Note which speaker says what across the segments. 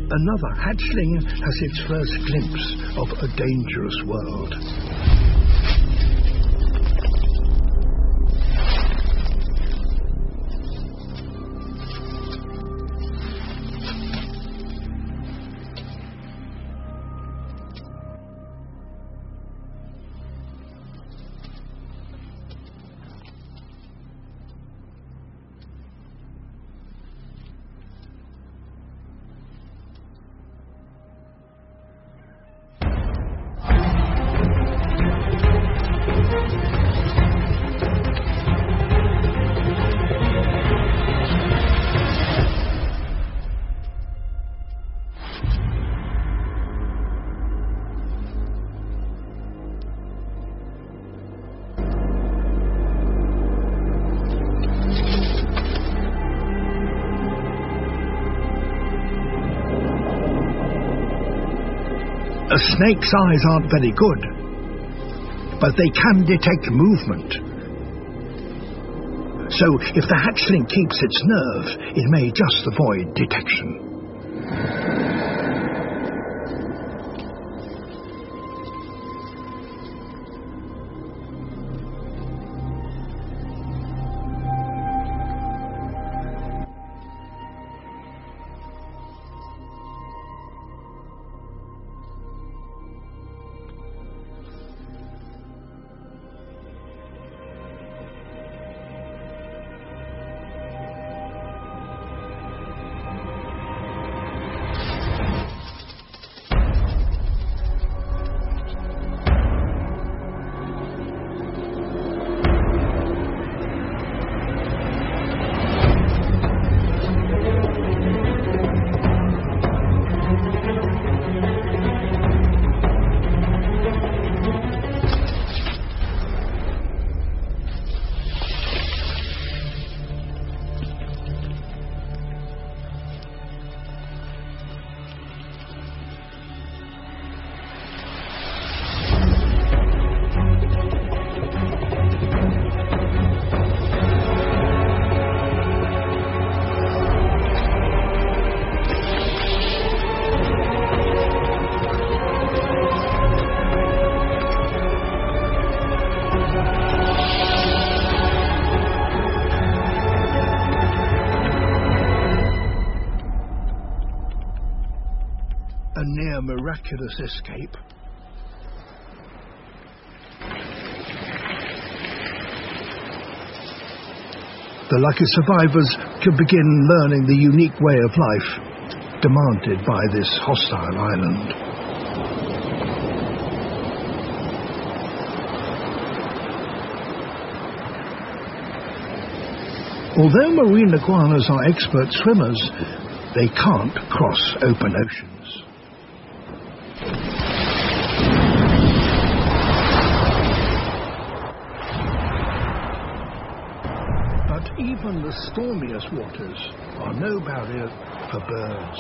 Speaker 1: Another hatchling has its first glimpse of a dangerous world. A snake's eyes aren't very good, but they can detect movement. So if the hatchling keeps its nerve, it may just avoid detection. A near miraculous escape. The lucky survivors can begin learning the unique way of life demanded by this hostile island. Although marine iguanas are expert swimmers, they can't cross open oceans. But even the stormiest waters are no barrier for birds.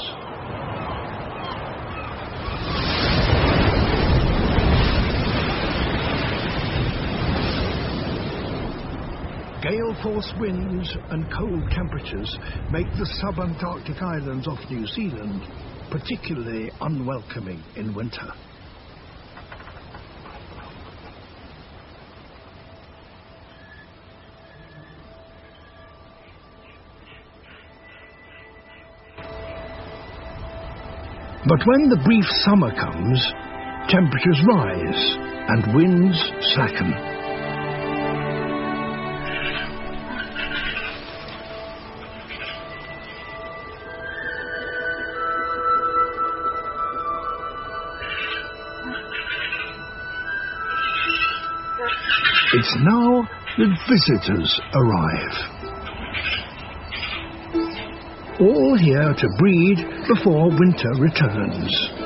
Speaker 1: Gale-force winds and cold temperatures make the subantarctic islands off New Zealand particularly unwelcoming in winter. But when the brief summer comes, temperatures rise and winds slacken. It's now that visitors arrive. All here to breed before winter returns.